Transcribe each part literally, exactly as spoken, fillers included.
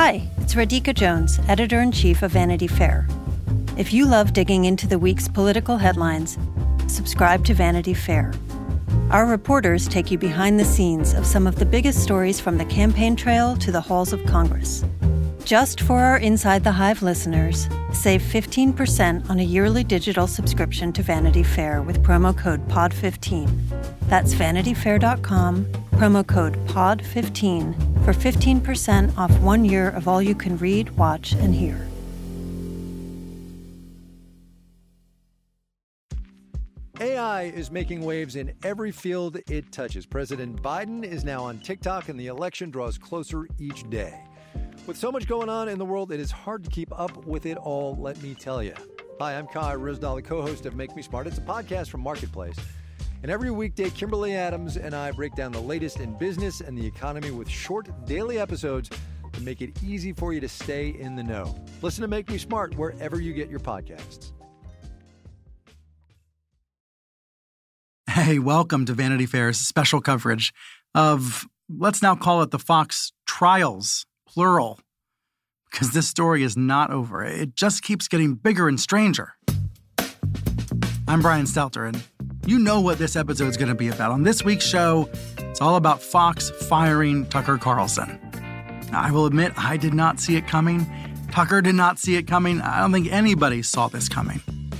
Hi, it's Radhika Jones, Editor-in-Chief of Vanity Fair. If you love digging into the week's political headlines, subscribe to Vanity Fair. Our reporters take you behind the scenes of some of the biggest stories from the campaign trail to the halls of Congress. Just for our Inside the Hive listeners, save fifteen percent on a yearly digital subscription to Vanity Fair with promo code P O D fifteen. That's vanity fair dot com, promo code P O D fifteen for fifteen percent off one year of all you can read, watch, and hear. A I is making waves in every field it touches. President Biden is now on TikTok, and the election draws closer each day. With so much going on in the world, it is hard to keep up with it all, let me tell you. Hi, I'm Kai Ryssdal, the co-host of Make Me Smart. It's a podcast from Marketplace. And every weekday, Kimberly Adams and I break down the latest in business and the economy with short daily episodes to make it easy for you to stay in the know. Listen to Make Me Smart wherever you get your podcasts. Hey, welcome to Vanity Fair's special coverage of, let's now call it the Fox trials, plural, because this story is not over. It just keeps getting bigger and stranger. I'm Brian Stelter, and you know what this episode is going to be about. On this week's show, it's all about Fox firing Tucker Carlson. Now, I will admit, I did not see it coming. Tucker did not see it coming. I don't think anybody saw this coming.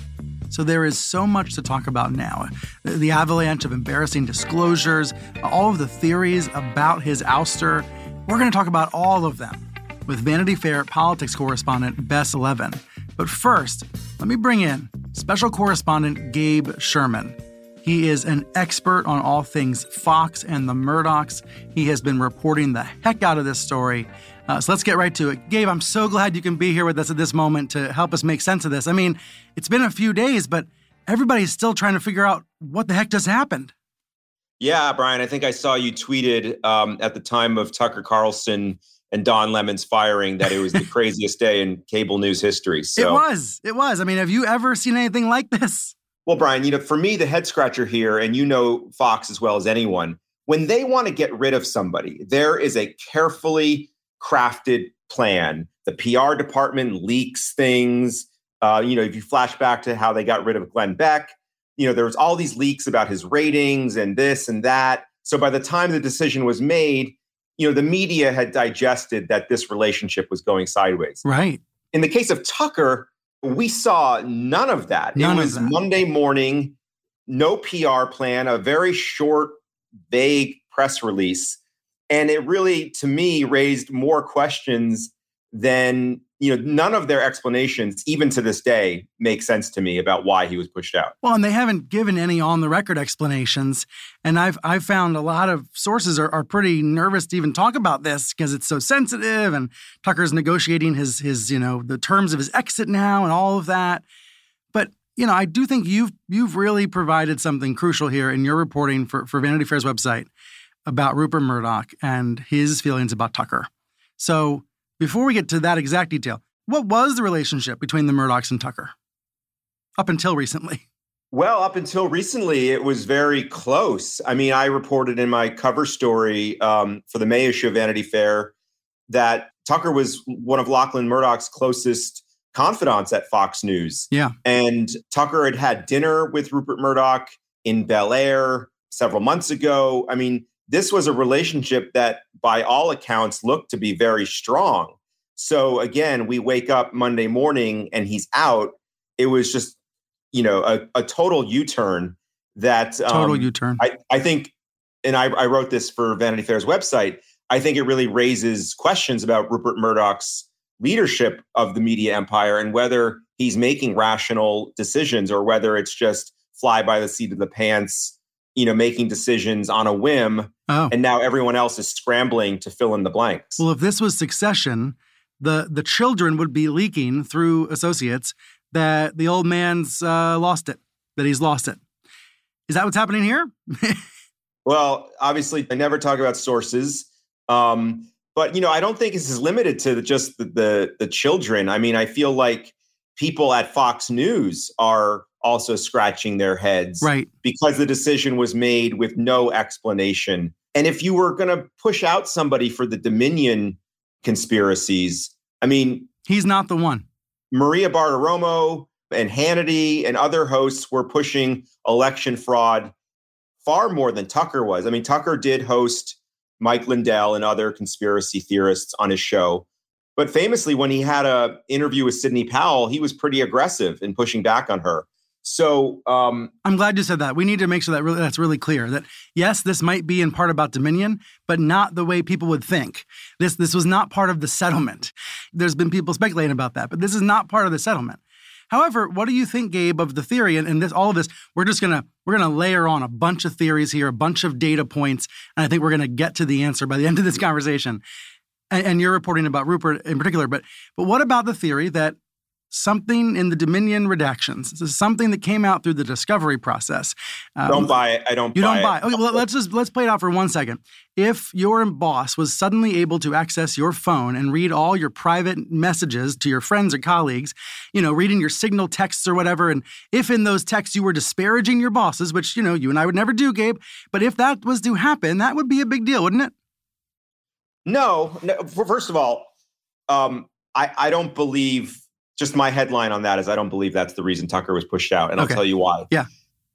So there is so much to talk about now. The avalanche of embarrassing disclosures, all of the theories about his ouster. We're going to talk about all of them with Vanity Fair politics correspondent Bess Levin. But first, let me bring in special correspondent Gabe Sherman. He is an expert on all things Fox and the Murdochs. He has been reporting the heck out of this story. Uh, so let's get right to it. Gabe, I'm so glad you can be here with us at this moment to help us make sense of this. I mean, it's been a few days, but everybody's still trying to figure out what the heck just happened. Yeah, Brian, I think I saw you tweeted um, at the time of Tucker Carlson and Don Lemon's firing that it was the craziest day in cable news history. So. It was. It was. I mean, have you ever seen anything like this? Well, Brian, you know, for me, the head scratcher here, and you know Fox as well as anyone, when they want to get rid of somebody, there is a carefully crafted plan. The P R department leaks things. Uh, you know, if you flash back to how they got rid of Glenn Beck, you know, there was all these leaks about his ratings and this and that. So by the time the decision was made, you know, the media had digested that this relationship was going sideways. Right. In the case of Tucker, we saw none of that. None it was of that. Monday morning, no P R plan, a very short, vague press release. And it really, to me, raised more questions than, you know, none of their explanations, even to this day, make sense to me about why he was pushed out. Well, and they haven't given any on-the-record explanations. And I've I've found a lot of sources are, are pretty nervous to even talk about this because it's so sensitive. And Tucker's negotiating his his you know the terms of his exit now and all of that. But you know, I do think you've you've really provided something crucial here in your reporting for for Vanity Fair's website about Rupert Murdoch and his feelings about Tucker. So before we get to that exact detail, what was the relationship between the Murdochs and Tucker up until recently? Well, up until recently, it was very close. I mean, I reported in my cover story um, for the May issue of Vanity Fair that Tucker was one of Lachlan Murdoch's closest confidants at Fox News. Yeah. And Tucker had had dinner with Rupert Murdoch in Bel Air several months ago. I mean, this was a relationship that, by all accounts, looked to be very strong. So again, we wake up Monday morning and he's out. It was just, you know, a, a total U-turn that um, total U-turn. I, I think, and I, I wrote this for Vanity Fair's website. I think it really raises questions about Rupert Murdoch's leadership of the media empire and whether he's making rational decisions or whether it's just fly by the seat of the pants, you know, making decisions on a whim. Oh. And now everyone else is scrambling to fill in the blanks. Well, if this was Succession, the the children would be leaking through associates that the old man's uh, lost it, that he's lost it. Is that what's happening here? Well, obviously, I never talk about sources. Um, but, you know, I don't think this is limited to just the, the the children. I mean, I feel like people at Fox News are also scratching their heads. Right. Because the decision was made with no explanation. And if you were going to push out somebody for the Dominion conspiracies. I mean, he's not the one. Maria Bartiromo and Hannity and other hosts were pushing election fraud far more than Tucker was. I mean, Tucker did host Mike Lindell and other conspiracy theorists on his show. But famously, when he had an interview with Sidney Powell, he was pretty aggressive in pushing back on her. So um, I'm glad you said that. We need to make sure that really, that's really clear. That yes, this might be in part about Dominion, but not the way people would think. This this was not part of the settlement. There's been people speculating about that, but this is not part of the settlement. However, what do you think, Gabe, of the theory and, and this all of this? We're just gonna we're gonna layer on a bunch of theories here, a bunch of data points, and I think we're gonna get to the answer by the end of this conversation. And, and you're reporting about Rupert in particular, but but what about the theory that something in the Dominion redactions, this is something that came out through the discovery process? Um, don't buy it. I don't. You buy don't it. buy it. Okay, well, let's just let's play it out for one second. If your boss was suddenly able to access your phone and read all your private messages to your friends or colleagues, you know, reading your signal texts or whatever, and if in those texts you were disparaging your bosses, which, you know, you and I would never do, Gabe, but if that was to happen, that would be a big deal, wouldn't it? No. no first of all, um, I, I don't believe, just my headline on that is I don't believe that's the reason Tucker was pushed out. And okay. I'll tell you why. Yeah.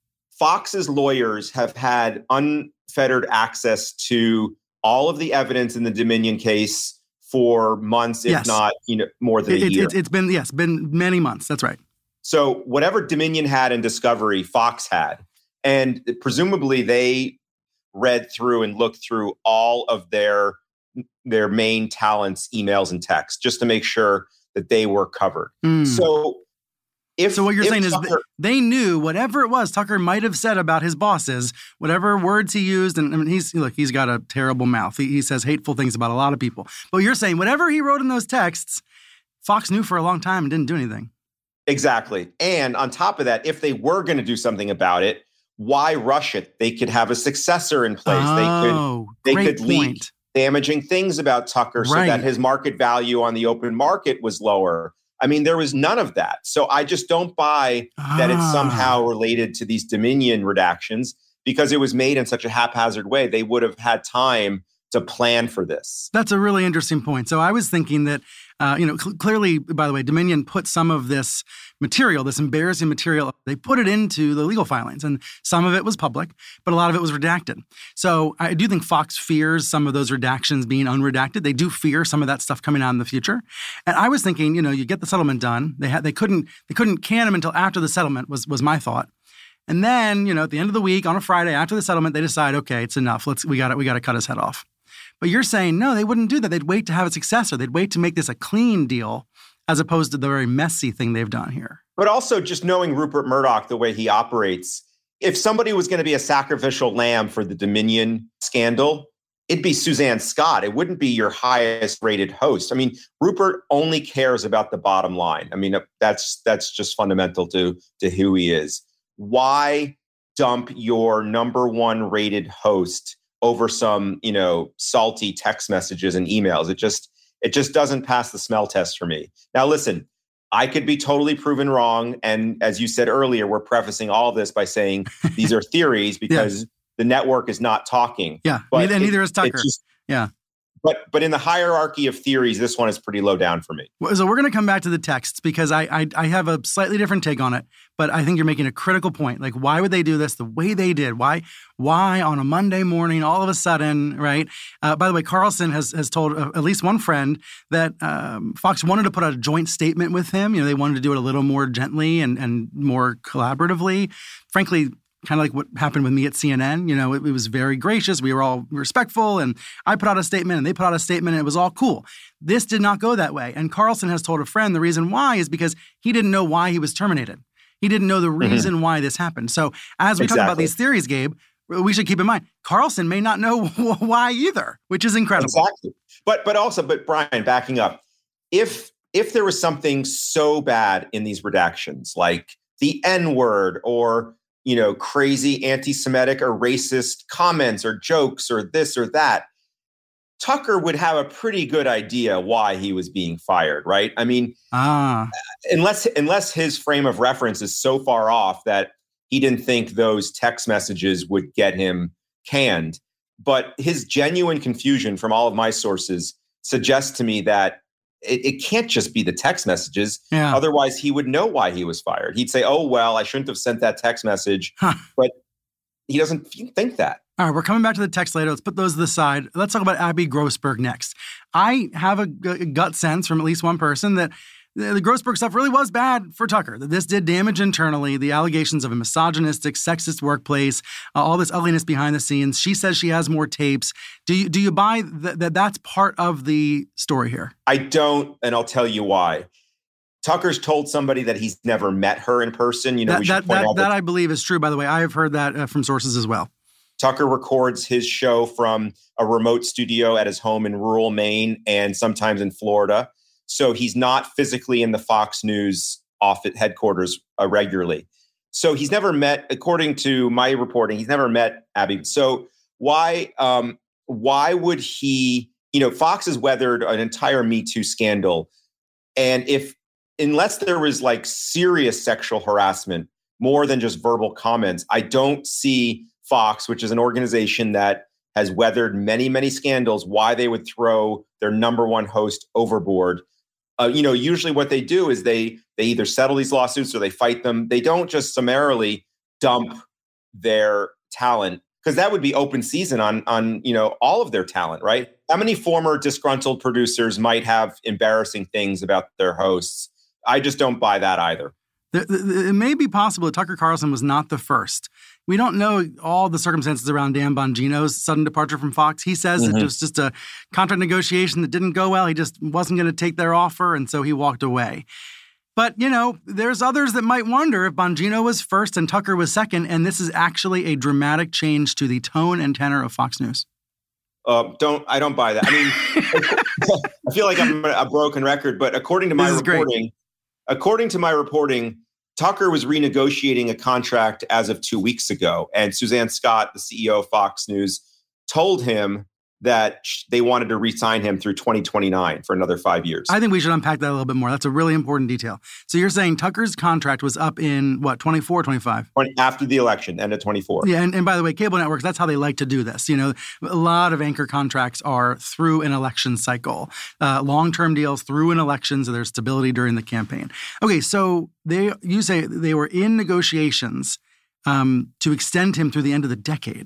Fox's lawyers have had unfettered access to all of the evidence in the Dominion case for months, if yes. not, you know, more than it, a year. It, it's been, yes, been many months. That's right. So whatever Dominion had in discovery, Fox had. And presumably they read through and looked through all of their their main talents' emails and texts just to make sure that they were covered. Mm. So if So what you're if saying Tucker, is they knew whatever it was Tucker might have said about his bosses, whatever words he used, and I mean, he's look, he's got a terrible mouth. He, he says hateful things about a lot of people. But you're saying whatever he wrote in those texts, Fox knew for a long time and didn't do anything. Exactly. And on top of that, if they were going to do something about it, why rush it? They could have a successor in place. Oh, they could they great could leak point. damaging things about Tucker so right. that his market value on the open market was lower. I mean, there was none of that. So I just don't buy ah. that it's somehow related to these Dominion redactions because it was made in such a haphazard way. They would have had time to plan for this. That's a really interesting point. So I was thinking that, uh, you know, cl- clearly, by the way, Dominion put some of this material, this embarrassing material, they put it into the legal filings, and some of it was public, but a lot of it was redacted. So I do think Fox fears some of those redactions being unredacted. They do fear some of that stuff coming out in the future. And I was thinking, you know, you get the settlement done. They had, they couldn't, they couldn't can them until after the settlement was was my thought. And then, you know, at the end of the week on a Friday after the settlement, they decide, okay, it's enough. Let's we got we got to cut his head off. But you're saying, no, they wouldn't do that. They'd wait to have a successor. They'd wait to make this a clean deal as opposed to the very messy thing they've done here. But also just knowing Rupert Murdoch, the way he operates, if somebody was going to be a sacrificial lamb for the Dominion scandal, it'd be Suzanne Scott. It wouldn't be your highest rated host. I mean, Rupert only cares about the bottom line. I mean, that's that's just fundamental to, to who he is. Why dump your number one rated host over some, you know, salty text messages and emails? It just, it just doesn't pass the smell test for me. Now, listen, I could be totally proven wrong. And as you said earlier, we're prefacing all of this by saying these are theories because yeah. the network is not talking. Yeah, but neither, it, neither is Tucker. Just, yeah. But but in the hierarchy of theories, this one is pretty low down for me. So we're going to come back to the texts because I, I I have a slightly different take on it, but I think you're making a critical point. Like, why would they do this the way they did? Why why on a Monday morning, all of a sudden, right? Uh, by the way, Carlson has has told uh, at least one friend that um, Fox wanted to put out a joint statement with him. You know, they wanted to do it a little more gently and and more collaboratively. Frankly, kind of like what happened with me at C N N. You know, it, it was very gracious. We were all respectful, and I put out a statement, and they put out a statement, and it was all cool. This did not go that way. And Carlson has told a friend the reason why is because he didn't know why he was terminated. He didn't know the reason mm-hmm. why this happened. So as we exactly. talk about these theories, Gabe, we should keep in mind, Carlson may not know why either, which is incredible. Exactly. But but also, but Brian, backing up, if if there was something so bad in these redactions, like the N-word or you know, crazy anti-Semitic or racist comments or jokes or this or that, Tucker would have a pretty good idea why he was being fired, right? I mean, ah. unless unless his frame of reference is so far off that he didn't think those text messages would get him canned. But his genuine confusion from all of my sources suggests to me that it, it can't just be the text messages. Yeah. Otherwise, he would know why he was fired. He'd say, oh, well, I shouldn't have sent that text message. Huh. But he doesn't think that. All right, we're coming back to the text later. Let's put those to the side. Let's talk about Abby Grossberg next. I have a, g- gut sense from at least one person that the, the Grossberg stuff really was bad for Tucker, that this did damage internally, the allegations of a misogynistic, sexist workplace, uh, all this ugliness behind the scenes. She says she has more tapes. Do you, do you buy th- that that's part of the story here? I don't, and I'll tell you why. Tucker's told somebody that he's never met her in person. You know, that, we should that, point that, out that that I believe is true, by the way. I have heard that uh, from sources as well. Tucker records his show from a remote studio at his home in rural Maine and sometimes in Florida. So he's not physically in the Fox News office headquarters uh, regularly. So he's never met, according to my reporting, he's never met Abby. So why, um, why would he, you know, Fox has weathered an entire Me Too scandal. And if, unless there was like serious sexual harassment, more than just verbal comments, I don't see Fox, which is an organization that has weathered many, many scandals, why they would throw their number one host overboard. Uh, you know, usually what they do is they they either settle these lawsuits or they fight them. They don't just summarily dump their talent, because that would be open season on on you know all of their talent, right? How many former disgruntled producers might have embarrassing things about their hosts? I just don't buy that either. It may be possible that Tucker Carlson was not the first. We don't know all the circumstances around Dan Bongino's sudden departure from Fox. He says mm-hmm. it was just a contract negotiation that didn't go well. He just wasn't going to take their offer, and so he walked away. But, you know, there's others that might wonder if Bongino was first and Tucker was second, and this is actually a dramatic change to the tone and tenor of Fox News. Uh, don't I don't buy that. I mean, I feel like I'm a broken record, but according to my reporting, great. according to my reporting, Tucker was renegotiating a contract as of two weeks ago. And Suzanne Scott, the C E O of Fox News, told him that they wanted to re-sign him through twenty twenty-nine for another five years. I think we should unpack that a little bit more. That's a really important detail. So you're saying Tucker's contract was up in, what, twenty-four, twenty-five? After the election, end of twenty-four. Yeah, and, and by the way, cable networks, that's how they like to do this. You know, a lot of anchor contracts are through an election cycle. Uh, long-term deals through an election, so there's stability during the campaign. Okay, so they you say they were in negotiations um, to extend him through the end of the decade.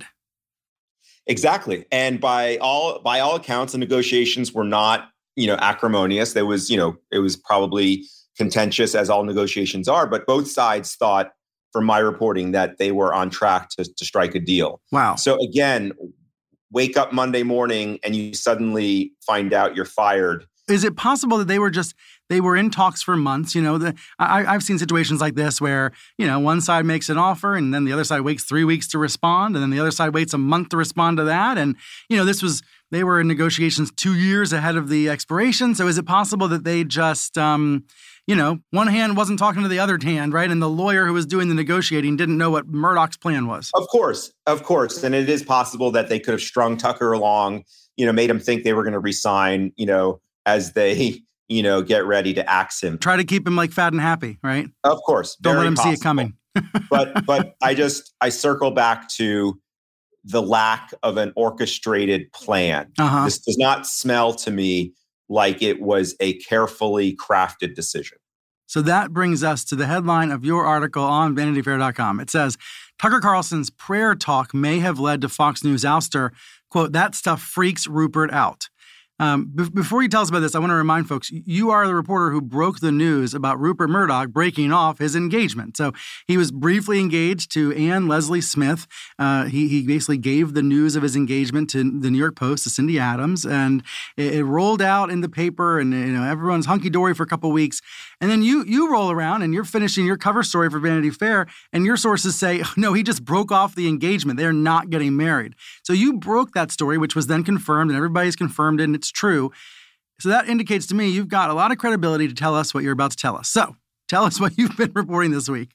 Exactly. And by all by all accounts, the negotiations were not, you know, acrimonious. There was, you know, it was probably contentious, as all negotiations are, but both sides thought, from my reporting, that they were on track to, to strike a deal. Wow. So again, wake up Monday morning and you suddenly find out you're fired. Is it possible that they were just, they were in talks for months? You know, the, I, I've seen situations like this where, you know, one side makes an offer and then the other side waits three weeks to respond. And then the other side waits a month to respond to that. And, you know, this was, they were in negotiations two years ahead of the expiration. So is it possible that they just, um, you know, one hand wasn't talking to the other hand, right? And the lawyer who was doing the negotiating didn't know what Murdoch's plan was? Of course, of course. And it is possible that they could have strung Tucker along, you know, made him think they were going to resign, you know, as they, you know, get ready to axe him. Try to keep him like fat and happy, right? Of course. Don't let him possible. see it coming. but but I just, I circle back to the lack of an orchestrated plan. Uh-huh. This does not smell to me like it was a carefully crafted decision. So that brings us to the headline of your article on Vanity Fair dot com. It says, Tucker Carlson's prayer talk may have led to Fox News ouster. Quote, that stuff freaks Rupert out. Um, b- before you tell us about this, I want to remind folks, you are the reporter who broke the news about Rupert Murdoch breaking off his engagement. So he was briefly engaged to Anne Leslie Smith. Uh, he, he basically gave the news of his engagement to the New York Post, to Cindy Adams, and it, it rolled out in the paper, and you know everyone's hunky-dory for a couple of weeks. And then you you roll around and you're finishing your cover story for Vanity Fair, and your sources say, no, he just broke off the engagement. They're not getting married. So you broke that story, which was then confirmed, and everybody's confirmed it, and it's true. So that indicates to me you've got a lot of credibility to tell us what you're about to tell us. So tell us what you've been reporting this week.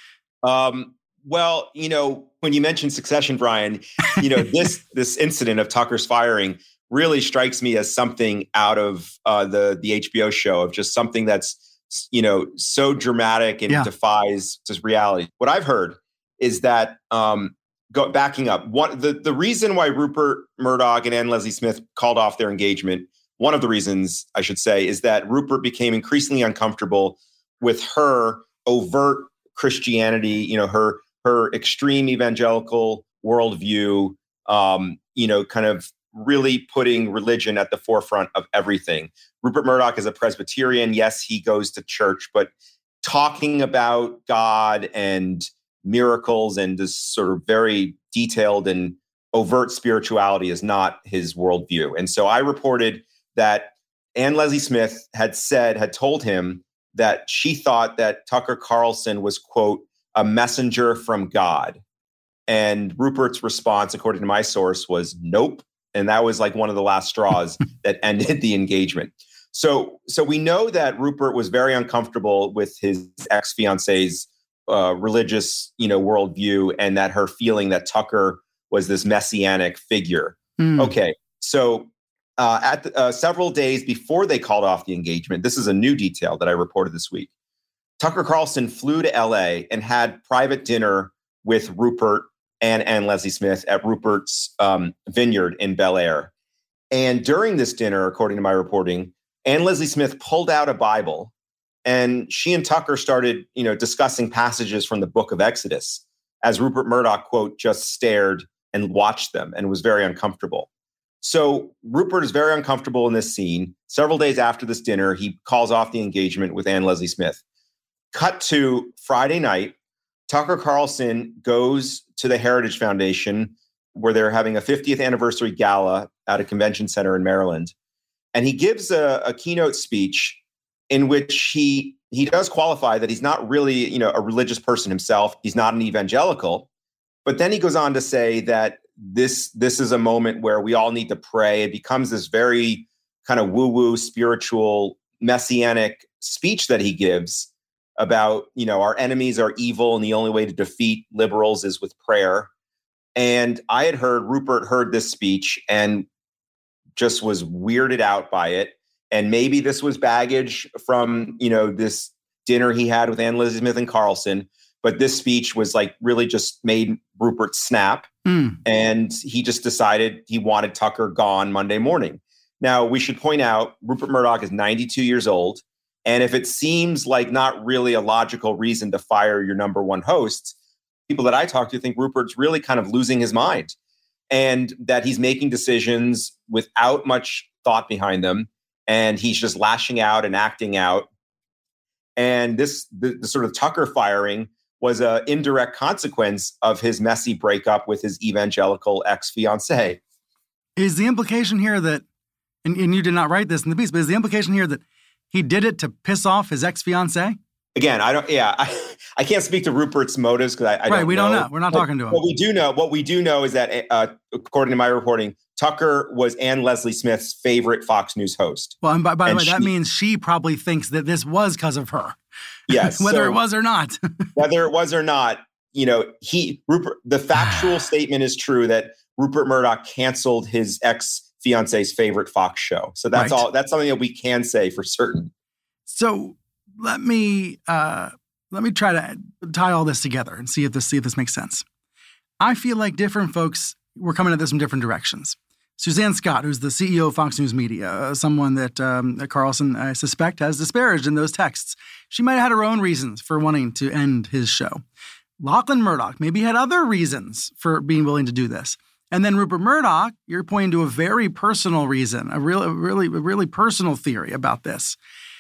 Um, well, you know, when you mentioned Succession, Brian, you know, this this incident of Tucker's firing really strikes me as something out of uh, the the H B O show, of just something that's, you know, so dramatic and yeah. defies just reality. What I've heard is that um, Go, backing up, one, the, the reason why Rupert Murdoch and Anne Leslie Smith called off their engagement one of the reasons, I should say, is that Rupert became increasingly uncomfortable with her overt Christianity, you know, her her extreme evangelical worldview, um, you know, kind of really putting religion at the forefront of everything. Rupert Murdoch is a Presbyterian. Yes, he goes to church, but talking about God and miracles and this sort of very detailed and overt spirituality is not his worldview. And so I reported that Anne Leslie Smith had said, had told him that she thought that Tucker Carlson was, quote, a messenger from God. And Rupert's response, according to my source, was nope. And that was like one of the last straws that ended the engagement. So, so we know that Rupert was very uncomfortable with his ex-fiancee's uh, religious, you know, worldview, and that her feeling that Tucker was this messianic figure. Mm. Okay, so uh, at the, uh, several days before they called off the engagement, this is a new detail that I reported this week. Tucker Carlson flew to L A and had private dinner with Rupert and Anne Leslie Smith at Rupert's um, vineyard in Bel Air. And during this dinner, according to my reporting, Anne Leslie Smith pulled out a Bible, and she and Tucker started, you know, discussing passages from the book of Exodus, as Rupert Murdoch, quote, just stared and watched them and was very uncomfortable. So Rupert is very uncomfortable in this scene. Several days after this dinner, he calls off the engagement with Anne Leslie Smith. Cut to Friday night, Tucker Carlson goes to the Heritage Foundation, where they're having a fiftieth anniversary gala at a convention center in Maryland. And he gives a, a keynote speech in which he he does qualify that he's not really, you know, a religious person himself. He's not an evangelical. But then he goes on to say that this, this is a moment where we all need to pray. It becomes this very kind of woo-woo, spiritual, messianic speech that he gives about, you know, our enemies are evil and the only way to defeat liberals is with prayer. And I had heard, Rupert heard this speech and just was weirded out by it. And maybe this was baggage from, you know, this dinner he had with Anne Leslie Smith and Carlson. But this speech was like really just made Rupert snap. Mm. And he just decided he wanted Tucker gone Monday morning. Now, we should point out, Rupert Murdoch is ninety-two years old. And if it seems like not really a logical reason to fire your number one host, people that I talk to think Rupert's really kind of losing his mind, and that he's making decisions without much thought behind them. And he's just lashing out and acting out. And this, the, the sort of Tucker firing was an indirect consequence of his messy breakup with his evangelical ex-fiancée. Is the implication here that, and, and you did not write this in the piece, but is the implication here that he did it to piss off his ex-fiancée? Again, I don't, yeah, I, I can't speak to Rupert's motives because I, I right, don't we know. don't know. We're not but, talking to him. What we do know, what we do know is that, uh, according to my reporting, Tucker was Anne Leslie Smith's favorite Fox News host. Well, and by, by and the way, she, that means she probably thinks that this was because of her. Yes. Whether so, it was or not. whether it was or not, you know, he, Rupert, the factual statement is true that Rupert Murdoch canceled his ex-fiancee's favorite Fox show. So that's right. all, that's something that we can say for certain. So let me, uh, let me try to tie all this together and see if this, see if this makes sense. I feel like different folks were coming at this from different directions. Suzanne Scott, who's the C E O of Fox News Media, uh, someone that, um, that Carlson, I suspect, has disparaged in those texts. She might have had her own reasons for wanting to end his show. Lachlan Murdoch maybe had other reasons for being willing to do this. And then Rupert Murdoch, you're pointing to a very personal reason, a really, really, really personal theory about this.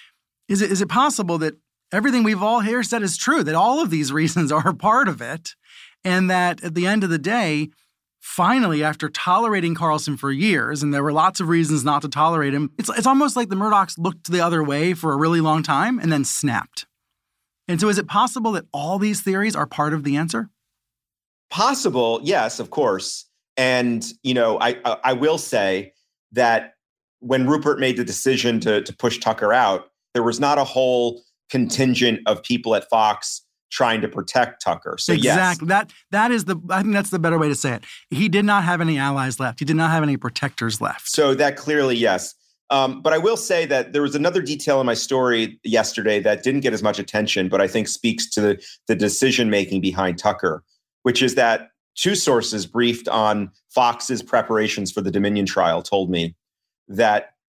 Is it is it possible that everything we've all here said is true, that all of these reasons are part of it, and that at the end of the day, finally, after tolerating Carlson for years, and there were lots of reasons not to tolerate him, it's, it's almost like the Murdochs looked the other way for a really long time and then snapped. And so is it possible that all these theories are part of the answer? Possible, yes, of course. And, you know, I I will say that when Rupert made the decision to, to push Tucker out, there was not a whole contingent of people at Fox trying to protect Tucker. So exactly. Yes. That that is the I think that's the better way to say it. He did not have any allies left. He did not have any protectors left. So that clearly, yes. Um, but I will say that there was another detail in my story yesterday that didn't get as much attention, but I think speaks to the, the decision-making behind Tucker, which is that two sources briefed on Fox's preparations for the Dominion trial told me that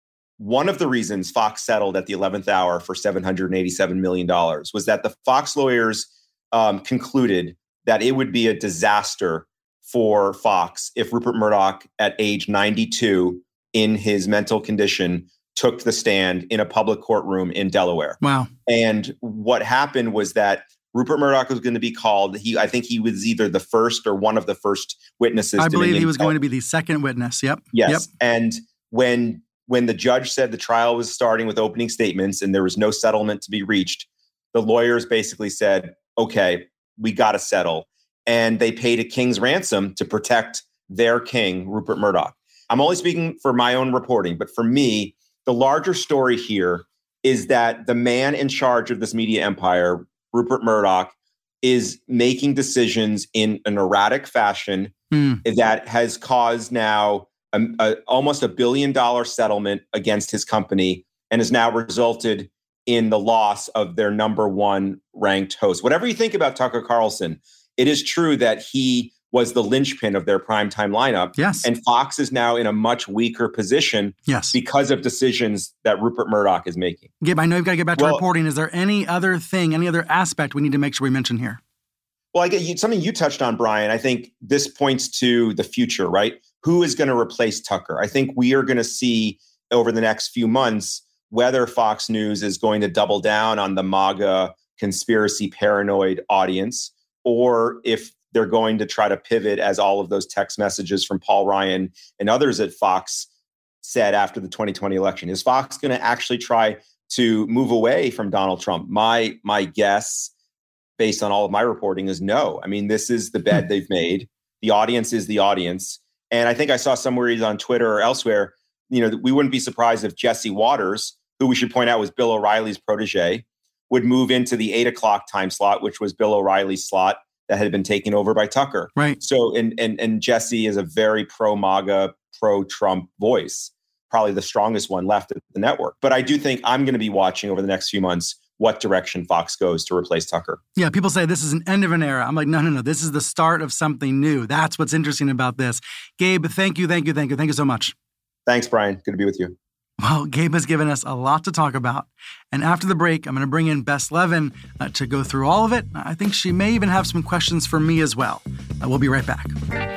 one of the reasons Fox settled at the eleventh hour for seven hundred eighty-seven million dollars was that the Fox lawyers um, concluded that it would be a disaster for Fox if Rupert Murdoch, at age ninety-two, in his mental condition, took the stand in a public courtroom in Delaware. Wow. And what happened was that Rupert Murdoch was going to be called. He, I think he was either the first or one of the first witnesses. I believe he was intel. going to be the second witness. Yep. Yes. Yep. And when when the judge said the trial was starting with opening statements and there was no settlement to be reached, the lawyers basically said, okay, we got to settle. And they paid a king's ransom to protect their king, Rupert Murdoch. I'm only speaking for my own reporting, but for me, the larger story here is that the man in charge of this media empire, Rupert Murdoch, is making decisions in an erratic fashion mm. that has caused now a, a, almost a billion dollar settlement against his company and has now resulted in the loss of their number one ranked host. Whatever you think about Tucker Carlson, it is true that he was the linchpin of their primetime lineup. Yes. And Fox is now in a much weaker position yes. because of decisions that Rupert Murdoch is making. Gabe, I know you've got to get back to well, reporting. Is there any other thing, any other aspect we need to make sure we mention here? Well, I get you, something you touched on, Brian. I think this points to the future, right? Who is going to replace Tucker? I think we are going to see over the next few months whether Fox News is going to double down on the MAGA conspiracy paranoid audience, or if they're going to try to pivot, as all of those text messages from Paul Ryan and others at Fox said after the twenty twenty election. Is Fox going to actually try to move away from Donald Trump? My my guess, based on all of my reporting, is no. I mean, this is the bed they've made. The audience is the audience. And I think I saw somewhere on Twitter or elsewhere, you know, we wouldn't be surprised if Jesse Waters, who we should point out was Bill O'Reilly's protege, would move into the eight o'clock time slot, which was Bill O'Reilly's slot that had been taken over by Tucker. Right. So, and and and Jesse is a very pro-MAGA, pro-Trump voice, probably the strongest one left at the network. But I do think I'm going to be watching over the next few months what direction Fox goes to replace Tucker. Yeah, people say this is an end of an era. I'm like, no, no, no. This is the start of something new. That's what's interesting about this. Gabe, thank you, thank you, thank you. Thank you so much. Thanks, Brian. Good to be with you. Well, Gabe has given us a lot to talk about. And after the break, I'm going to bring in Bess Levin uh, to go through all of it. I think she may even have some questions for me as well. Uh, we'll be right back.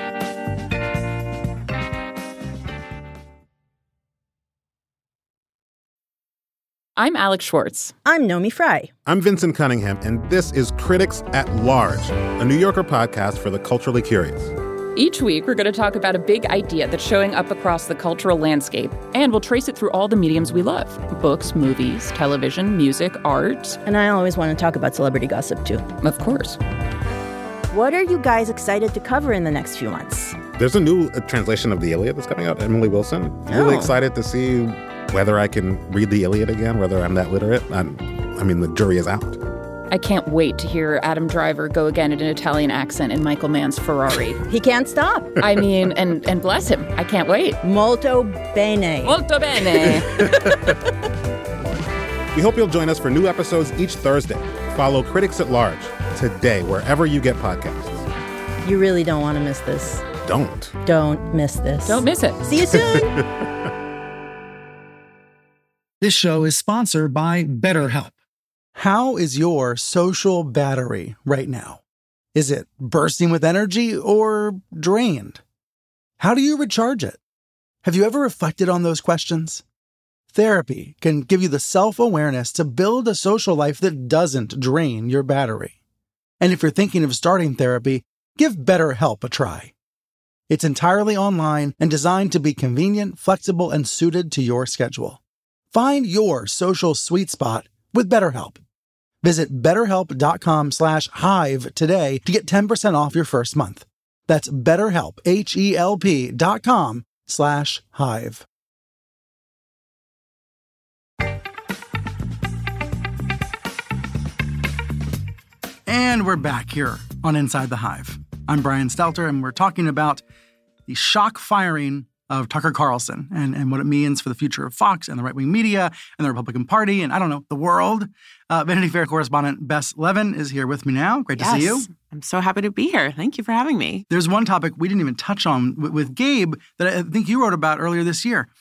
I'm Alex Schwartz. I'm Nomi Fry. I'm Vincent Cunningham, and this is Critics at Large, a New Yorker podcast for the culturally curious. Each week, we're going to talk about a big idea that's showing up across the cultural landscape, and we'll trace it through all the mediums we love: books, movies, television, music, art. And I always want to talk about celebrity gossip, too. Of course. What are you guys excited to cover in the next few months? There's a new uh, translation of the Iliad that's coming out, Emily Wilson. I'm oh. really excited to see whether I can read the Iliad again, whether I'm that literate. I'm, I mean, the jury is out. I can't wait to hear Adam Driver go again in an Italian accent in Michael Mann's Ferrari. He can't stop. I mean, and, and bless him. I can't wait. Molto bene. Molto bene. We hope you'll join us for new episodes each Thursday. Follow Critics at Large today, wherever you get podcasts. You really don't want to miss this. Don't. Don't miss this. Don't miss it. See you soon. This show is sponsored by BetterHelp. How is your social battery right now? Is it bursting with energy or drained? How do you recharge it? Have you ever reflected on those questions? Therapy can give you the self-awareness to build a social life that doesn't drain your battery. And if you're thinking of starting therapy, give BetterHelp a try. It's entirely online and designed to be convenient, flexible, and suited to your schedule. Find your social sweet spot with BetterHelp. Visit betterhelp.com slash hive today to get ten percent off your first month. That's betterhelp, H-E-L-P dot com slash hive. And we're back here on Inside the Hive. I'm Brian Stelter, and we're talking about the shock firing of Tucker Carlson and, and what it means for the future of Fox and the right-wing media and the Republican Party and, I don't know, the world. Uh, Vanity Fair correspondent Bess Levin is here with me now. Great yes. to see you. I'm so happy to be here. Thank you for having me. There's one topic we didn't even touch on with, with Gabe that I think you wrote about earlier this year.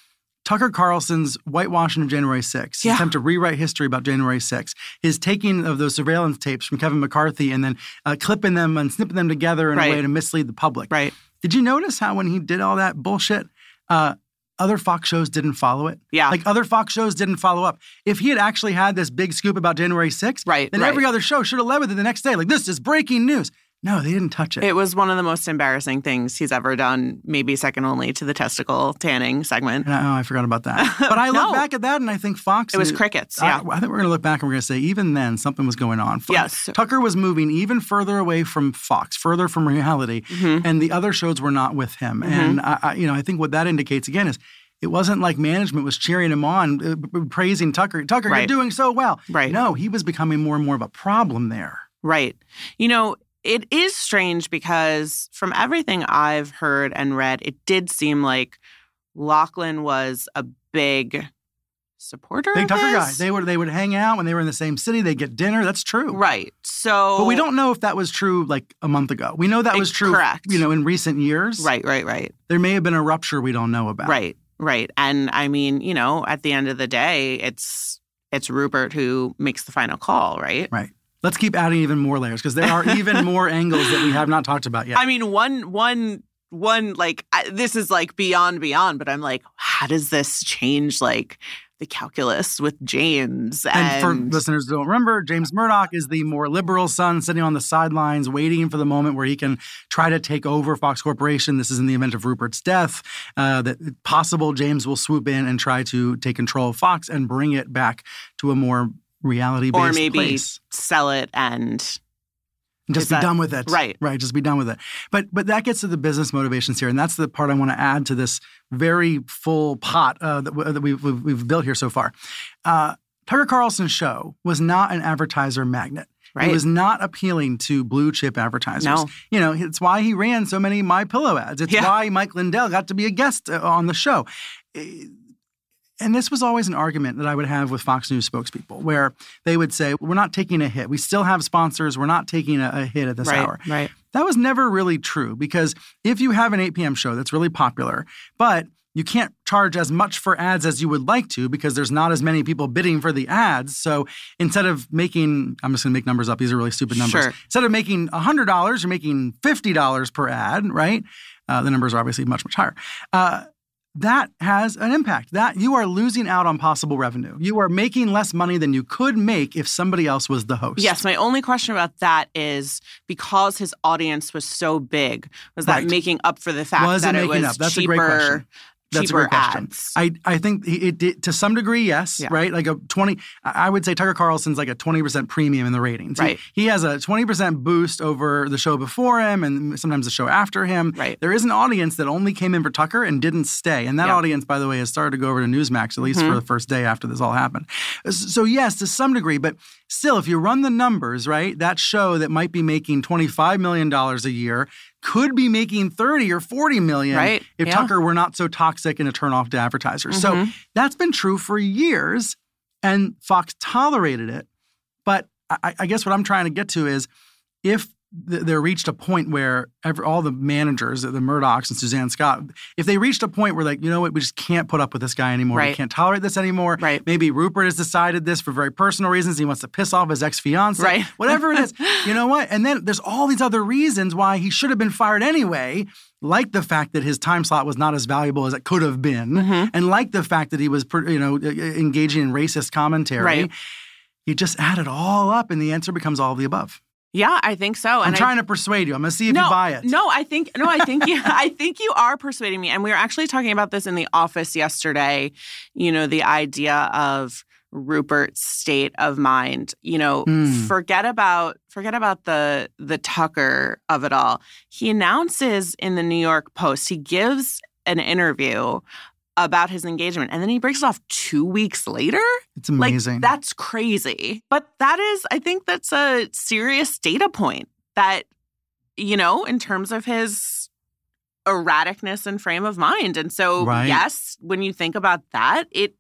Tucker Carlson's whitewashing of January sixth, his Yeah. attempt to rewrite history about January sixth, his taking of those surveillance tapes from Kevin McCarthy and then uh, clipping them and snipping them together in Right. a way to mislead the public. Right. Did you notice how when he did all that bullshit, uh, other Fox shows didn't follow it? Yeah. Like other Fox shows didn't follow up. If he had actually had this big scoop about January sixth, Right, then right. every other show should have led with it the next day. Like, this is breaking news. No, they didn't touch it. It was one of the most embarrassing things he's ever done, maybe second only to the testicle tanning segment. And I, oh, I forgot about that. But I look No. back at that and I think Fox... It was knew- crickets, I- yeah. I, think we're going to look back and we're going to say even then something was going on. Fo- Yes. Tucker was moving even further away from Fox, further from reality, Mm-hmm. and the other shows were not with him. And I, I, you know, I think what that indicates again is it wasn't like management was cheering him on, uh, praising Tucker. Tucker, Right. you're doing so well. Right. No, he was becoming more and more of a problem there. Right. You know, it is strange because from everything I've heard and read, it did seem like Lachlan was a big supporter Big of Tucker his. guy. They would they would hang out when they were in the same city. They'd get dinner. That's true. Right. So But we don't know if that was true like a month ago. We know that Ex- was true, correct. you know, in recent years. Right, right, right. There may have been a rupture we don't know about. Right, right. And I mean, you know, at the end of the day, it's it's Rupert who makes the final call, right? Right. Let's keep adding even more layers because there are even more angles that we have not talked about yet. I mean, one one one like I, this is like beyond beyond, but I'm like, how does this change like the calculus with James? And, and for listeners who don't remember, James Murdoch is the more liberal son sitting on the sidelines waiting for the moment where he can try to take over Fox Corporation. This is in the event of Rupert's death, uh, that possible James will swoop in and try to take control of Fox and bring it back to a more reality-based or maybe place. sell it and And just Is be that- done with it. right. Right. Just be done with it. But but that gets to the business motivations here. And that's the part I want to add to this very full pot uh, that, w- that we've, we've, we've built here so far. Uh, Tucker Carlson's show was not an advertiser magnet. Right. It was not appealing to blue chip advertisers. No. You know, it's why he ran so many My Pillow ads. It's Yeah. why Mike Lindell got to be a guest uh, on the show. Eh, And this was always an argument that I would have with Fox News spokespeople, where they would say, we're not taking a hit. We still have sponsors. We're not taking a, a hit at this right, hour. right. That was never really true because if you have an eight p.m. show that's really popular, but you can't charge as much for ads as you would like to because there's not as many people bidding for the ads. So instead of making, I'm just going to make numbers up. These are really stupid numbers. Sure. Instead of making one hundred dollars, you're making fifty dollars per ad, right? Uh, the numbers are obviously much, much higher. Uh, that has an impact. That you are losing out on possible revenue. You are making less money than you could make if somebody else was the host. Yes, my only question about that is because his audience was so big, was that Right. making up for the fact Was it that it making was up? That's cheaper, a great question. That's a cheaper great question. ads? I, I think it did to some degree, yes, Yeah. right? Like a twenty, I would say Tucker Carlson's like a twenty percent premium in the ratings. He- Right. He, has a twenty percent boost over the show before him and sometimes the show after him. Right. There is an audience that only came in for Tucker and didn't stay. And that Yeah. audience, by the way, has started to go over to Newsmax, at least Mhm. for the first day after this all happened. So yes, to some degree, but still, if you run the numbers, right, that show that might be making twenty-five million dollars a year could be making thirty or forty million Right. if Yeah. Tucker were not so toxic and a turnoff to advertisers. So Mhm. that's been true for years, and Fox tolerated it. But I, I guess what I'm trying to get to is if th- there reached a point where every, all the managers, the Murdochs and Suzanne Scott, if they reached a point where like, you know what, we just can't put up with this guy anymore. We Right. can't tolerate this anymore. Right. Maybe Rupert has decided this for very personal reasons. He wants to piss off his ex-fiance. Right. Whatever it is. You know what? And then there's all these other reasons why he should have been fired anyway, like the fact that his time slot was not as valuable as it could have been, Mhm. and like the fact that he was, you know, engaging in racist commentary. Right. You just add it all up, and the answer becomes all of the above. Yeah, I think so. I'm And I- trying to persuade you. I'm going to see if no, you buy it. No, I think no, I think you I think you are persuading me. And we were actually talking about this in the office yesterday. You know, the idea of Rupert's state of mind. You know, Mm. forget about forget about the the Tucker of it all. He announces in the New York Post, he gives an interview about his engagement, and then he breaks it off two weeks later. It's amazing. Like, that's crazy. But that is, I think that's a serious data point that, you know, in terms of his erraticness and frame of mind. And so, Right. yes, when you think about that, it,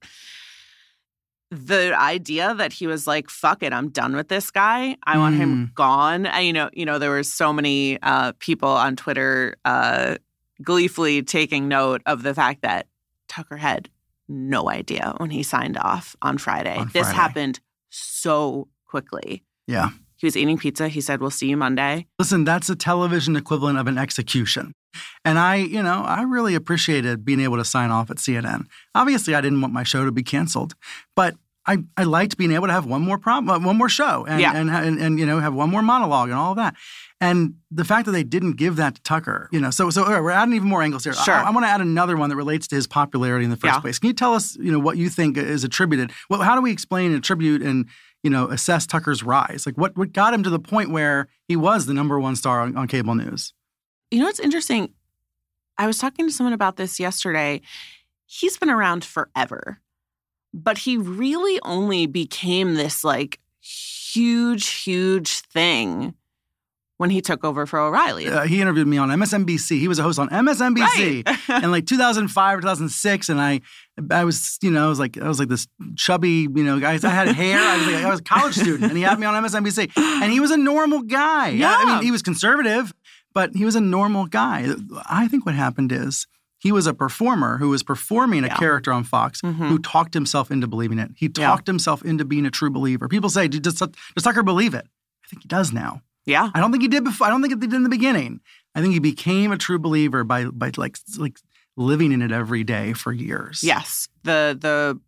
the idea that he was like, fuck it, I'm done with this guy. I want him gone. And, you know, you know, there were so many uh, people on Twitter uh, gleefully taking note of the fact that Tucker had no idea when he signed off on Friday. On this Friday. happened so quickly. Yeah. He was eating pizza. He said, we'll see you Monday. Listen, that's a television equivalent of an execution. And I, you know, I really appreciated being able to sign off at C N N. Obviously, I didn't want my show to be canceled, but I, I liked being able to have one more problem, one more show, and, Yeah. and, and and you know have one more monologue and all of that. And the fact that they didn't give that to Tucker, you know, so so all right, we're adding even more angles here. Sure. I, I want to add another one that relates to his popularity in the first Yeah. place. Can you tell us, you know, what you think is attributed? Well, how do we explain, attribute, and you know, assess Tucker's rise? Like, what what got him to the point where he was the number one star on, on cable news? You know what's interesting? I was talking to someone about this yesterday. He's been around forever, but he really only became this like huge, huge thing when he took over for O'Reilly. Uh, he interviewed me on M S N B C. He was a host on M S N B C Right. in like two thousand five or two thousand six, and I, I was, you know, I was like, I was like this chubby, you know, guy. I had hair. I was like, I was a college student, and he had me on M S N B C, and he was a normal guy. Yeah. I mean, he was conservative, but he was a normal guy. I think what happened is he was a performer who was performing a Yeah. character on Fox Mhm. who talked himself into believing it. He Yeah. talked himself into being a true believer. People say, does, does Tucker believe it? I think he does now. Yeah. I don't think he did before. I don't think he did in the beginning. I think he became a true believer by by like like living in it every day for years. Yes. The the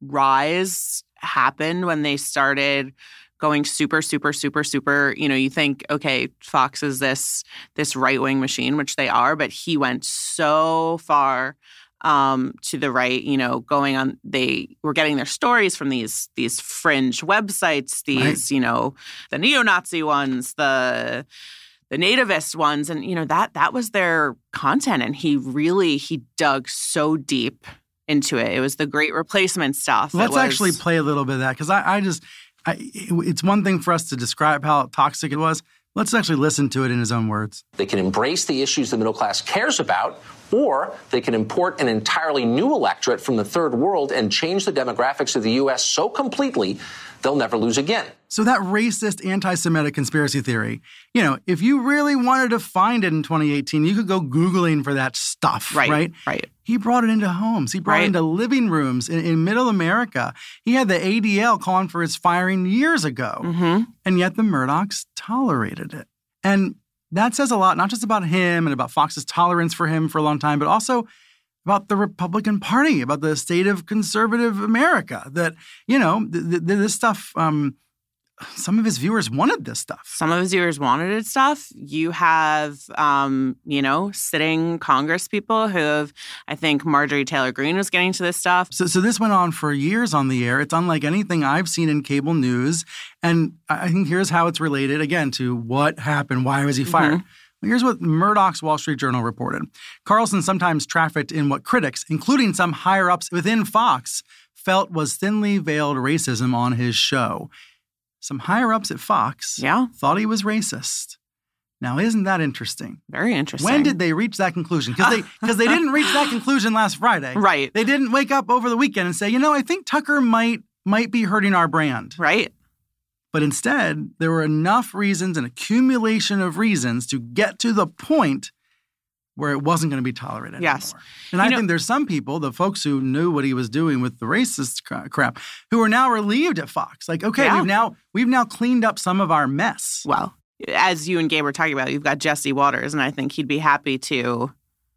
rise happened when they started going super, super, super, super, you know, you think, okay, Fox is this this right-wing machine, which they are, but he went so far um, to the right, you know, going on, they were getting their stories from these these fringe websites, these, Right. you know, the neo-Nazi ones, the the nativist ones, and, you know, that that was their content. And he really, he dug so deep into it. It was the Great Replacement stuff. It Let's was- actually play a little bit of that because I, I just, I, it's one thing for us to describe how toxic it was. Let's actually listen to it in his own words. They can embrace the issues the middle class cares about, or they can import an entirely new electorate from the third world and change the demographics of the U S so completely they'll never lose again. So that racist, anti-Semitic conspiracy theory, you know, if you really wanted to find it in twenty eighteen, you could go Googling for that stuff, Right, right? right. He brought it into homes. He brought Right. it into living rooms in, in middle America. He had the A D L calling for his firing years ago. Mm-hmm. And yet the Murdochs tolerated it. And that says a lot, not just about him and about Fox's tolerance for him for a long time, but also about the Republican Party, about the state of conservative America, that, you know, th- th- this stuff, um, some of his viewers wanted this stuff. Some of his viewers wanted it stuff. You have, um, you know, sitting Congress people who have, I think Marjorie Taylor Greene was getting to this stuff. So, so this went on for years on the air. It's unlike anything I've seen in cable news. And I think here's how it's related, again, to what happened. Why was he fired? Mm-hmm. Here's what Murdoch's Wall Street Journal reported. Carlson sometimes trafficked in what critics, including some higher-ups within Fox, felt was thinly veiled racism on his show. Some higher-ups at Fox Yeah. thought he was racist. Now, isn't that interesting? Very interesting. When did they reach that conclusion? Because they, because they didn't reach that conclusion last Friday. Right. They didn't wake up over the weekend and say, you know, I think Tucker might might be hurting our brand. Right. But instead, there were enough reasons, an accumulation of reasons to get to the point where it wasn't going to be tolerated Yes. anymore. And You I know- think there's some people, the folks who knew what he was doing with the racist cra- crap, who are now relieved at Fox. Like, okay, Yeah. we've now we've now cleaned up some of our mess. Well, as you and Gabe were talking about, you've got Jesse Waters, and I think he'd be happy to,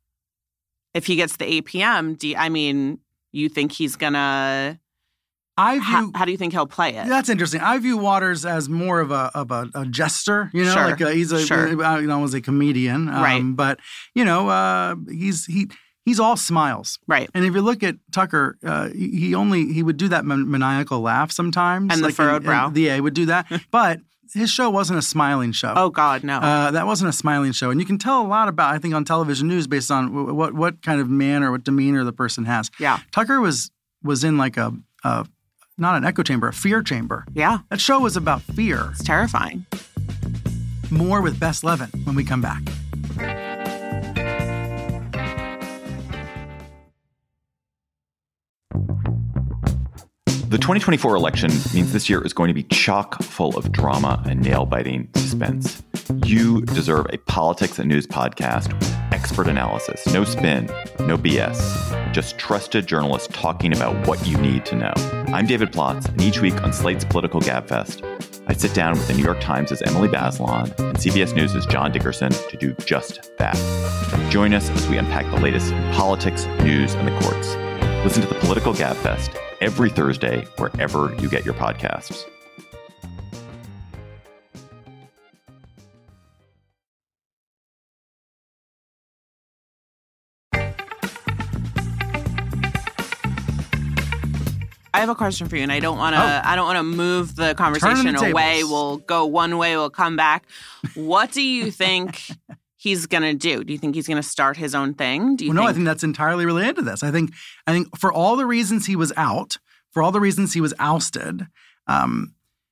if he gets the A P M, do you, I mean, you think he's going to, I how, view how do you think he'll play it? That's interesting. I view Waters as more of a of a, a jester, you know, Sure. like a, he's a Sure. uh, you know, was a comedian, um, Right. But you know, uh, he's he he's all smiles, Right. And if you look at Tucker, uh, he he only he would do that man- maniacal laugh sometimes, And the furrowed brow. The A would do that, but his show wasn't a smiling show. Oh, God, no. Uh, that wasn't a smiling show, and you can tell a lot about, I think, on television news based on w- what what kind of manner, what demeanor the person has. Yeah. Tucker was was in like a, a not an echo chamber, a fear chamber. Yeah. That show was about fear. It's terrifying. More with Bess Levin when we come back. The twenty twenty-four election means this year is going to be chock full of drama and nail-biting suspense. You deserve a politics and news podcast with expert analysis, no spin, no B S, just trusted journalists talking about what you need to know. I'm David Plotz, and each week on Slate's Political Gabfest, I sit down with the New York Times' Emily Bazelon and C B S News' John Dickerson to do just that. Join us as we unpack the latest in politics, news, and the courts. Listen to the Political Gabfest every Thursday wherever you get your podcasts. I have a question for you, and I don't want to. Oh. I don't want to move the conversation the away. tables. We'll go one way. We'll come back. What do you think he's going to do? Do you think he's going to start his own thing? Do you well, think- no, I think that's entirely related to this. I think, I think for all the reasons he was out, for all the reasons he was ousted, um,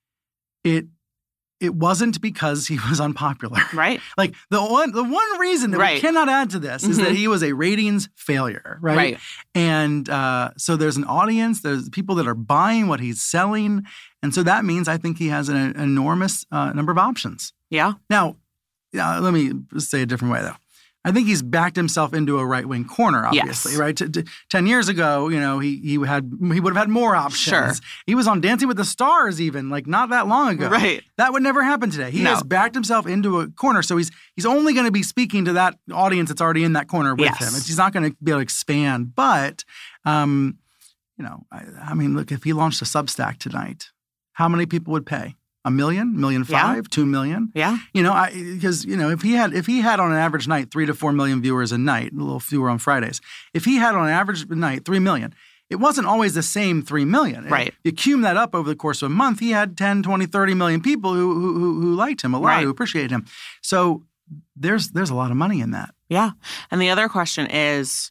it it wasn't because he was unpopular. Right. Like the one the one reason that Right. we cannot add to this is Mhm. that he was a ratings failure, right? Right. And uh, so there's an audience, there's people that are buying what he's selling, and so that means I think he has an, an enormous uh, number of options. Yeah. Now, yeah, let me say it a different way, though. I think he's backed himself into a right-wing corner, obviously, Yes. right? T- t- Ten years ago, you know, he he had he would have had more options. Sure. He was on Dancing with the Stars even, like not that long ago. Right. That would never happen today. He No. has backed himself into a corner, so he's he's only going to be speaking to that audience that's already in that corner with Yes. him. It's, he's not going to be able to expand. But, um, you know, I, I mean, look, if he launched a Substack tonight, how many people would pay? A million, million Yeah. five, two million. Yeah. You know, I because you know if he had if he had on an average night three to four million viewers a night, a little fewer on Fridays. If he had on an average night three million, it wasn't always the same three million. Right. You cum that up over the course of a month, he had ten, twenty, thirty million people who who who, who liked him a lot, Right. who appreciated him. So there's there's a lot of money in that. Yeah. And the other question is,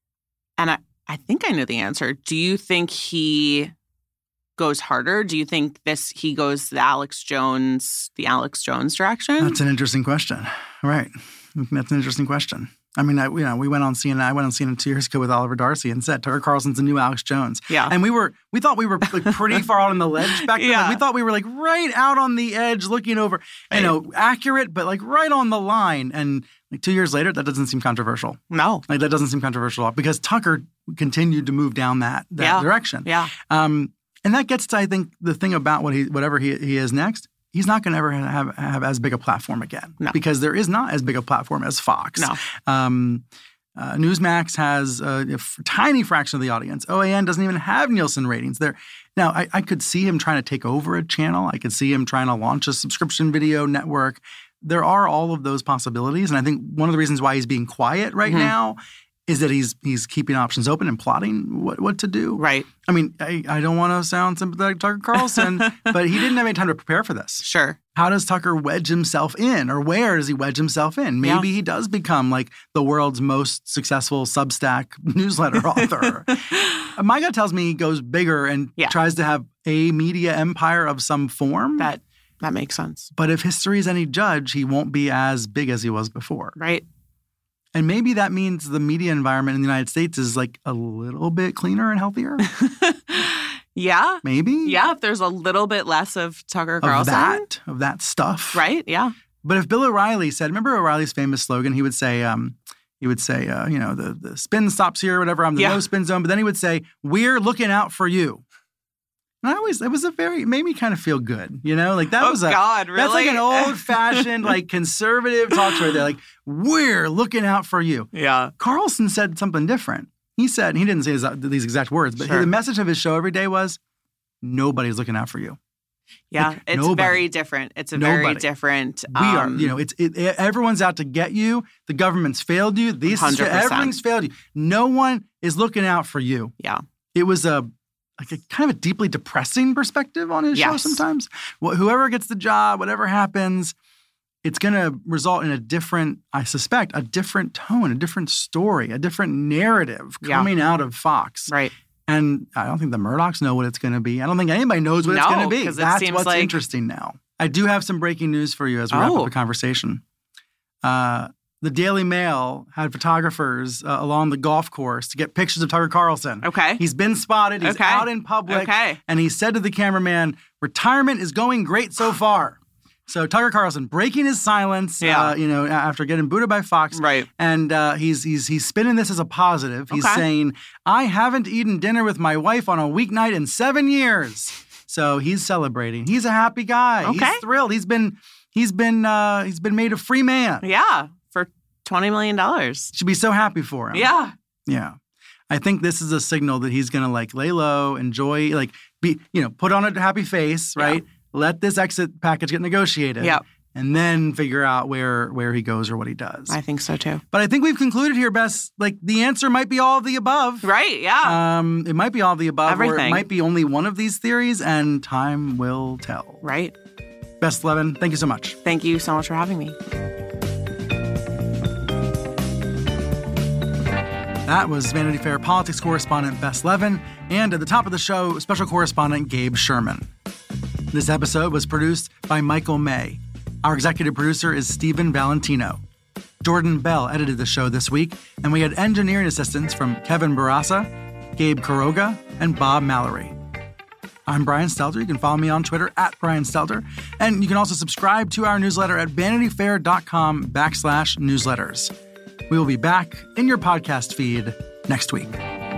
and I, I think I know the answer. Do you think he goes harder? Do you think this he goes the Alex Jones, the Alex Jones direction? That's an interesting question. Right. That's an interesting question. I mean, I, you know, we went on C N N. I went on C N N two years ago with Oliver Darcy and said Tucker Carlson's the new Alex Jones. Yeah. And we were, we thought we were like pretty far out on the ledge back then. Yeah. Like, we thought we were like right out on the edge, looking over, you know, accurate, but like right on the line. And like two years later, that doesn't seem controversial. No. Like that doesn't seem controversial at all because Tucker continued to move down that that Yeah. direction. Yeah. Um, and that gets to, I think, the thing about what he, whatever he, he is next. He's not going to ever have, have as big a platform again No. because there is not as big a platform as Fox. No. Um, uh, Newsmax has a, a f- tiny fraction of the audience. O A N doesn't even have Nielsen ratings. There. Now, I, I could see him trying to take over a channel. I could see him trying to launch a subscription video network. There are all of those possibilities. And I think one of the reasons why he's being quiet right Mhm. now is that he's he's keeping options open and plotting what, what to do. Right. I mean, I, I don't want to sound sympathetic to Tucker Carlson, but he didn't have any time to prepare for this. Sure. How does Tucker wedge himself in, or where does he wedge himself in? Maybe Yeah. he does become like the world's most successful Substack newsletter author. My gut tells me he goes bigger and Yeah. tries to have a media empire of some form. That that makes sense. But if history is any judge, he won't be as big as he was before. Right. And maybe that means the media environment in the United States is like a little bit cleaner and healthier. Yeah. Maybe. Yeah. If there's a little bit less of Tucker Of Carlson. that, of that stuff. Right. Yeah. But if Bill O'Reilly said, remember O'Reilly's famous slogan? He would say, um, he would say, uh, you know, the, the spin stops here, whatever. I'm the Yeah. no spin zone. But then he would say, we're looking out for you. And I always, it was a very, it made me kind of feel good, you know, like that Oh, was a, God, that's like really? an old fashioned, like conservative talk show. They're like, we're looking out for you. Yeah. Carlson said something different. He said, and he didn't say his, these exact words, but Sure. the message of his show every day was, nobody's looking out for you. Yeah. Like, it's nobody. very different. It's a very Nobody. different. We are, um, you know, it's it, everyone's out to get you. The government's failed you. These one hundred percent. everything's failed you. No one is looking out for you. Yeah. It was a like a kind of a deeply depressing perspective on his show Yes. sometimes. Wh- Whoever gets the job, whatever happens, it's going to result in a different, I suspect, a different tone, a different story, a different narrative Yeah. coming out of Fox. Right. And I don't think the Murdochs know what it's going to be. I don't think anybody knows what it's No, going to be. 'cause it That's seems what's like- interesting now. I do have some breaking news for you as we wrap Oh. up the conversation. Uh, the Daily Mail had photographers uh, along the golf course to get pictures of Tucker Carlson. Okay. He's been spotted. He's Okay. out in public. Okay. And he said to the cameraman, retirement is going great so far. So Tucker Carlson breaking his silence, yeah. uh, you know, after getting booted by Fox. Right. And uh, he's he's he's spinning this as a positive. He's okay. saying, I haven't eaten dinner with my wife on a weeknight in seven years. So he's celebrating. He's a happy guy. Okay. He's thrilled. He's been he's been uh, he's been made a free man. Yeah, for twenty million dollars. Should be so happy for him. Yeah. Yeah. I think this is a signal that he's going to like lay low, enjoy, like be, you know, put on a happy face, right? Yeah. Let this exit package get negotiated. Yep. And then figure out where where he goes or what he does. I think so too. But I think we've concluded here, Bess, like the answer might be all of the above. Right, yeah. Um, it might be all of the above. Everything. Or it might be only one of these theories, and time will tell. Right. Bess Levin, thank you so much. Thank you so much for having me. That was Vanity Fair politics correspondent Bess Levin, and at the top of the show, special correspondent Gabe Sherman. This episode was produced by Michael May. Our executive producer is Stephen Valentino. Jordan Bell edited the show this week, and we had engineering assistance from Kevin Barassa, Gabe Kuroga, and Bob Mallory. I'm Brian Stelter. You can follow me on Twitter at Brian Stelter, and you can also subscribe to our newsletter at vanityfair.com backslash newsletters. We will be back in your podcast feed next week.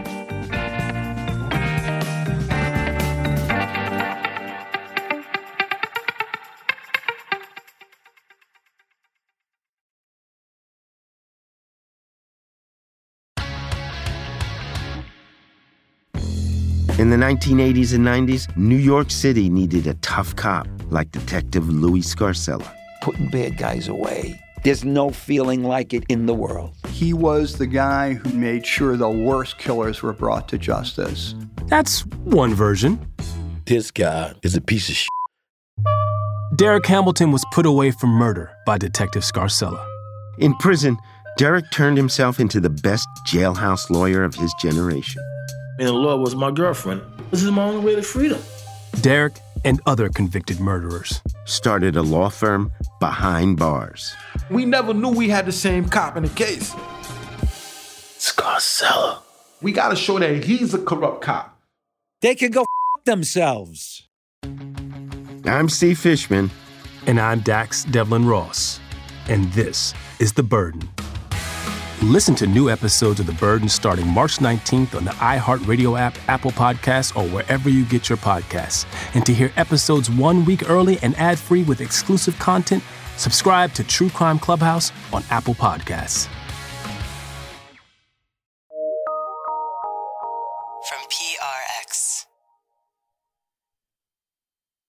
In the nineteen eighties and nineties, New York City needed a tough cop like Detective Louis Scarcella. Putting bad guys away. There's no feeling like it in the world. He was the guy who made sure the worst killers were brought to justice. That's one version. This guy is a piece of shit. Derek Hamilton was put away for murder by Detective Scarcella. In prison, Derek turned himself into the best jailhouse lawyer of his generation. And the law was my girlfriend. This is my only way to freedom. Derek and other convicted murderers started a law firm behind bars. We never knew we had the same cop in the case. Scarcella. We gotta show that he's a corrupt cop. They can go f*** themselves. I'm Steve Fishman. And I'm Dax Devlin Ross. And this is The Burden. Listen to new episodes of The Burden starting March nineteenth on the iHeartRadio app, Apple Podcasts, or wherever you get your podcasts. And to hear episodes one week early and ad-free with exclusive content, subscribe to True Crime Clubhouse on Apple Podcasts.